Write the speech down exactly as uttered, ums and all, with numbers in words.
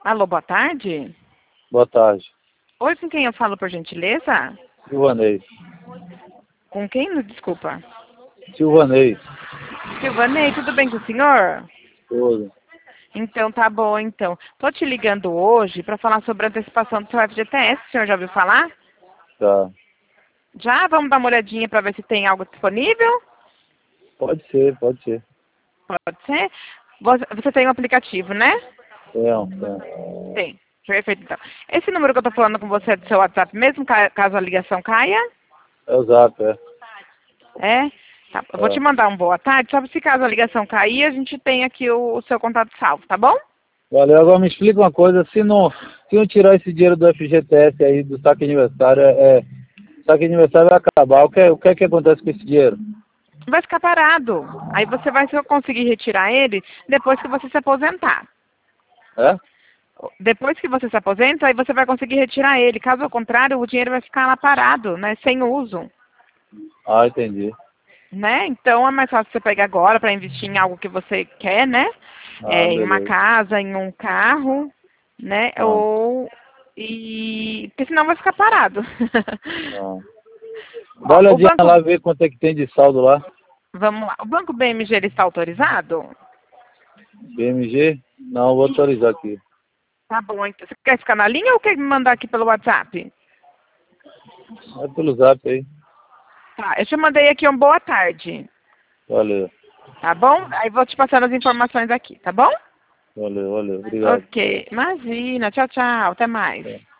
Alô, boa tarde. Boa tarde. Oi, com quem eu falo, por gentileza? Silvanei. Com quem? Desculpa. Silvanei. Silvanei, tudo bem com o senhor? Tudo. Então, tá bom, então. Tô te ligando hoje para falar sobre a antecipação do seu F G T S. O senhor já ouviu falar? Tá. Já? Vamos dar uma olhadinha para ver se tem algo disponível? Pode ser, pode ser. Pode ser? Você você tem um aplicativo, né? Tem, tem. Tem. Perfeito, então. Esse número que eu tô falando com você é do seu WhatsApp mesmo, ca- caso a ligação caia? É o Zap, é. É? Tá. Eu vou É. te mandar um boa tarde, só se caso a ligação cair, a gente tem aqui o, o seu contato salvo, tá bom? Valeu. Agora me explica uma coisa, se não, se não tirar esse dinheiro do F G T S aí, do saque aniversário, é, o saque aniversário vai acabar, o que, é- o que é que acontece com esse dinheiro? Vai ficar parado. Aí você vai só conseguir retirar ele depois que você se aposentar. É? Depois que você se aposenta, aí você vai conseguir retirar ele. Caso contrário, o dinheiro vai ficar lá parado, né? Sem uso. Ah, entendi. Né? Então é mais fácil você pegar agora para investir em algo que você quer, né? Ah, É, em uma beleza. casa, em um carro, né? Ah, Ou e porque senão vai ficar parado. ah. Dá uma Ó, o olhadinha banco, lá, ver quanto é que tem de saldo lá. vamos lá. O banco B M G ele está autorizado? B M G? Não, vou autorizar aqui. Tá bom. Então, você quer ficar na linha ou quer me mandar aqui pelo WhatsApp? É pelo Zap aí. Tá. Eu te mandei aqui um boa tarde. Valeu. Tá bom? Aí vou te passando as informações aqui, tá bom? Valeu, valeu. Obrigado. Ok. Imagina. Tchau, tchau. Até mais. É.